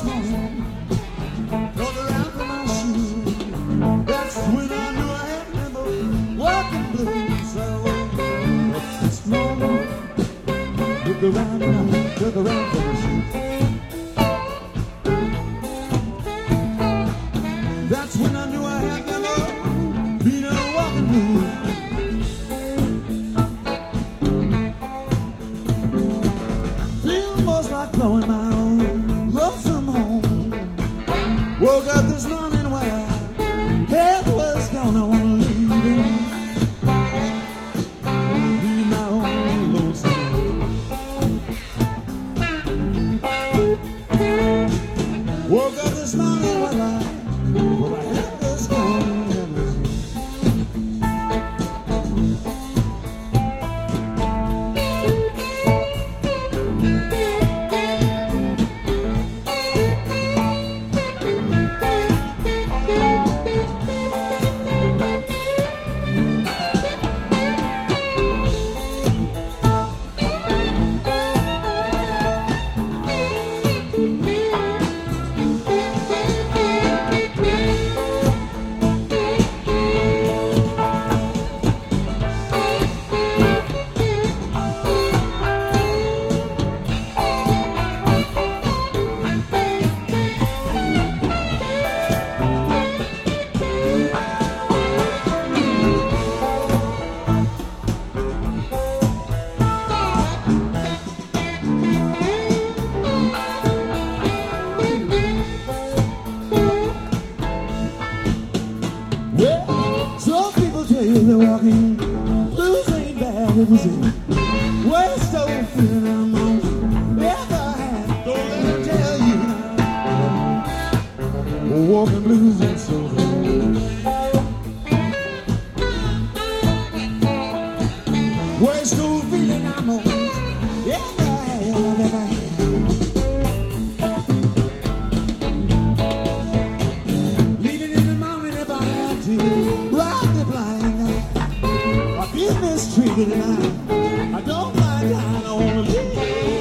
this morning, rolled around in my shoes. That's when I knew I had never walking blues. I woke up this morning, look around and I look around for my shoes. That's when I knew I had never been a walking blues. Blowing my own lonesome home. Woke up this morning where head was gonna leave me. Be my own lonesome home. Woke up this morning where my head was gonna leave me. Some people tell you they're walking blues ain't bad, it was it. Worst old feeling I'm on ever had. Don't let me tell you now, walking blues ain't so bad. Worst old feeling I'm on ever had. Mistreated and I don't mind dying, I wanna live.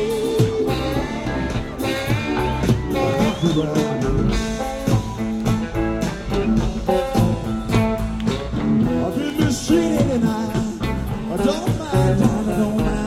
I've been mistreated and I don't mind dying, I don't mind dying.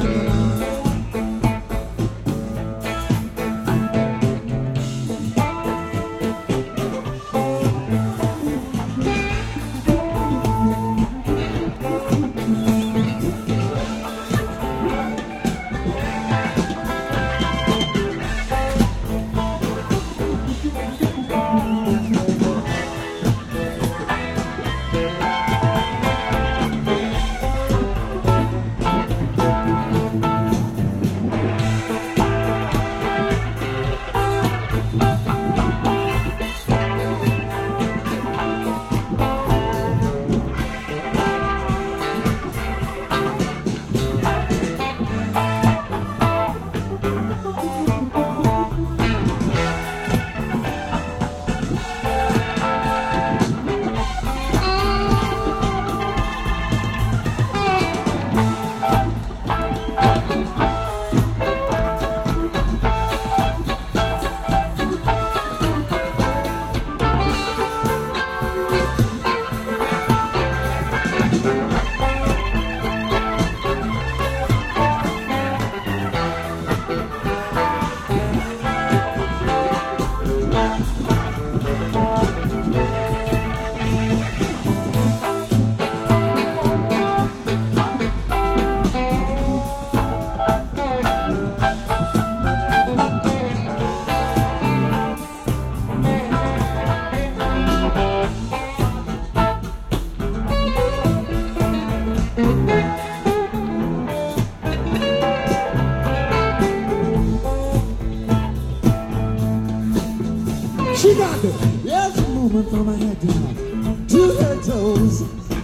She got it. There's a movement from her head down to her toes,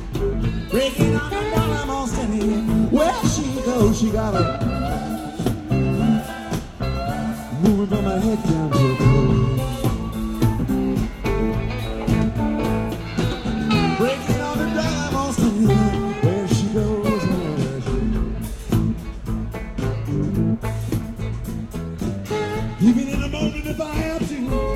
breaking on the down, I'm all standing. Where she goes, she got it. Moving from her head down to her toes, breaking on the down, I'm all standing. Where she goes, where she goes. Even in a moment if I have to.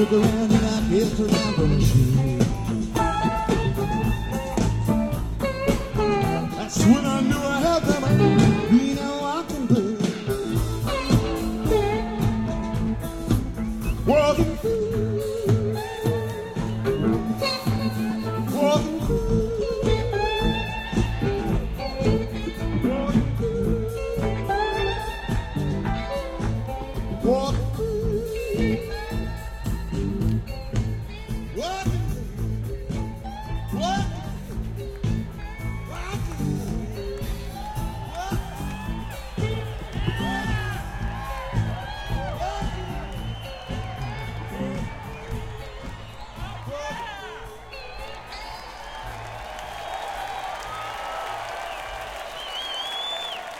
look around and I get around the machine. That's when I knew I had them. You know I can do walking through, walking through, walking through, walking through, walking through, walking.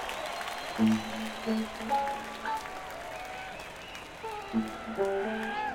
Thank you.